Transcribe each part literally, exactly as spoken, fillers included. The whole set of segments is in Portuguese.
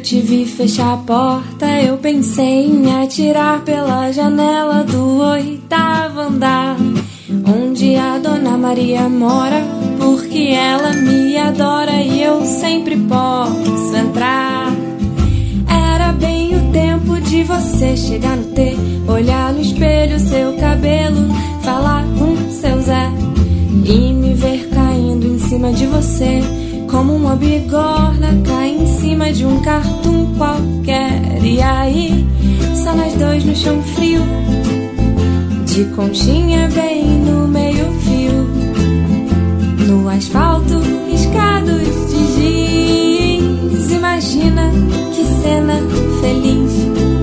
te vi fechar a porta, eu pensei em atirar pela janela do oitavo andar, onde a Dona Maria mora, porque ela me adora e eu sempre posso entrar. Era bem o tempo de você chegar no T, olhar no espelho seu cabelo, falar com seu Zé e me ver caindo em cima de você, como uma bigorna cai em cima de um cartoon qualquer. E aí, só nós dois no chão frio, de conchinha bem no meio fio, no asfalto riscados de giz. Imagina que cena feliz.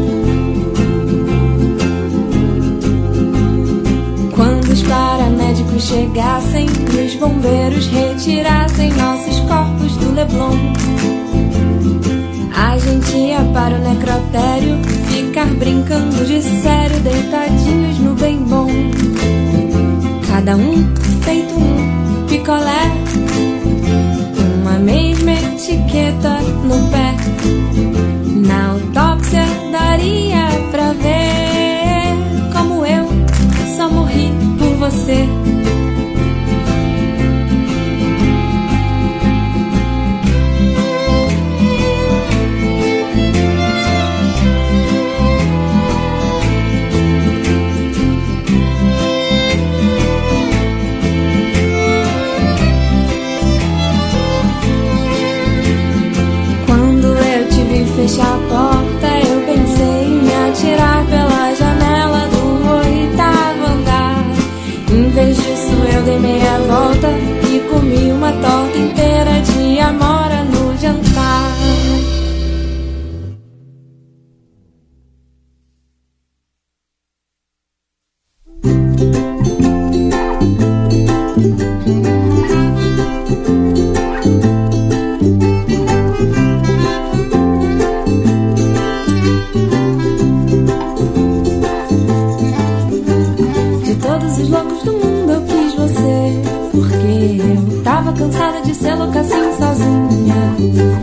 Quando os paramédicos chegassem e os bombeiros retirassem nossos corpos do Leblon, a gente ia para o necrotério ficar brincando de sério, deitadinhos no bem bom, cada um feito um picolé, uma mesma etiqueta no pé. Na autópsia daria pra ver como eu só morri por você. Fechar a porta, eu pensei em me atirar pela janela do oitavo andar. Em vez disso eu dei meia volta e comi uma torta inteira de amora no jantar. Cansada de ser louca assim sozinha.